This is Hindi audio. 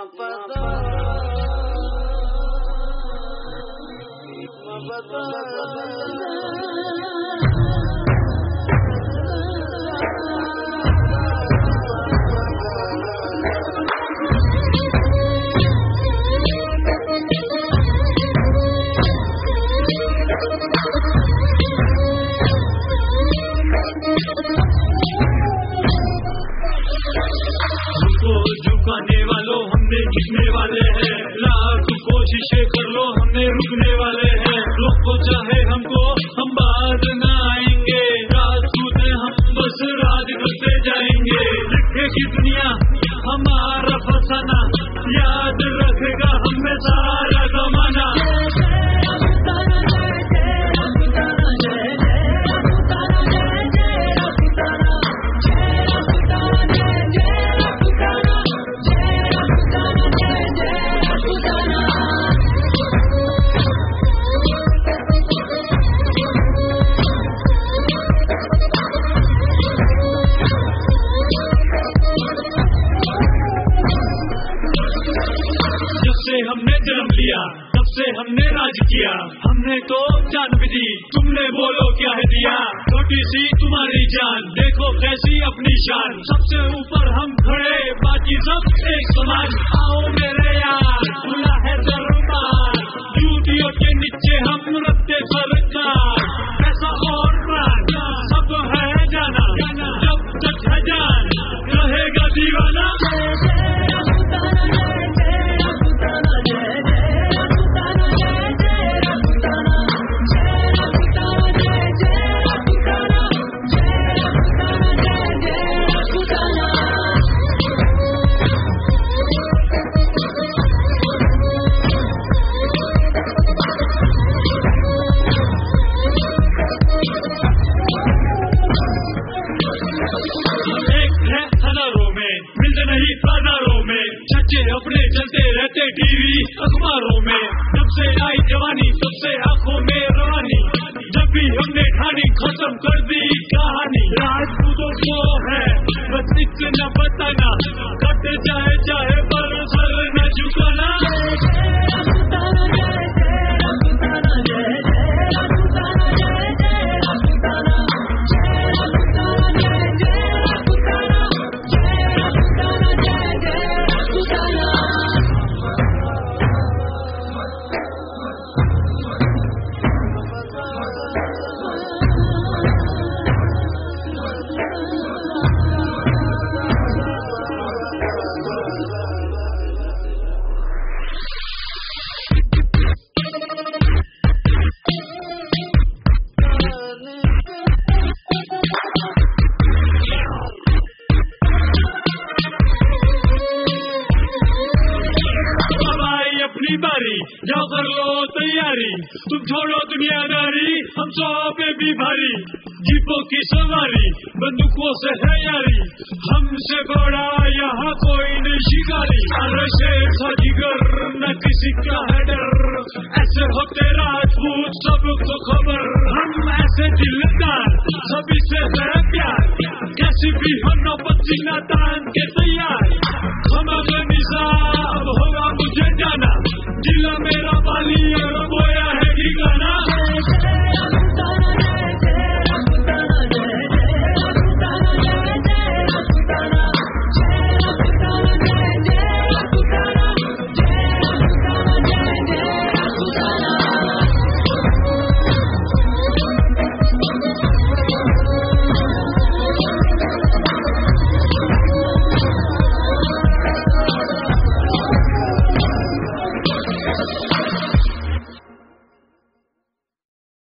झुकाने वालों हमने जीतने वाले हैं, लाख कोशिशें कर लो हमने रुकने वाले हैं। लोग को चाहे हमको हम बाद न आएंगे, राजपूत हैं हम बस राज करते जाएंगे। लिखेगी दुनिया हमारा फसाना, याद रखेगा हमें सारा जमाना। हमने जन्म लिया तब से हमने राज किया, हमने तो जान भी दी, तुमने बोलो क्या है दिया। छोटी सी तुम्हारी जान, देखो कैसी अपनी शान, सबसे ऊपर हम खड़े बाकी सब एक समान। आओ मेरे यार खुला है दरबार, ड्यूटियों के नीचे हम रखते सरकार। पैसा और प्राण सब है जाना, जब तक है जान रहेगा दीवाना। अपने चलते रहते टीवी अखबारों में, जब से आई जवानी तब से आंखों में रवानी। जब भी हमने ठानी खत्म कर दी कहानी। राजपूतों को है बस इतना बताना, कट जाए चाहे पर सर न झुकाना। जाओ कर लो तैयारी, तुम छोड़ो दुनियादारी, हम सौ पे भी भारी। जीपों की सवारी बंदूकों से है यारी, हमसे बड़ा यहाँ कोई नहीं शिकारी। अरे शेर था जिगर न किसी का है डर, ऐसे होते राजपूत सबको खबर। हम ऐसे दिलदार सभी से है प्यार, कैसी भी हो नौबत सीना तान के तैयार।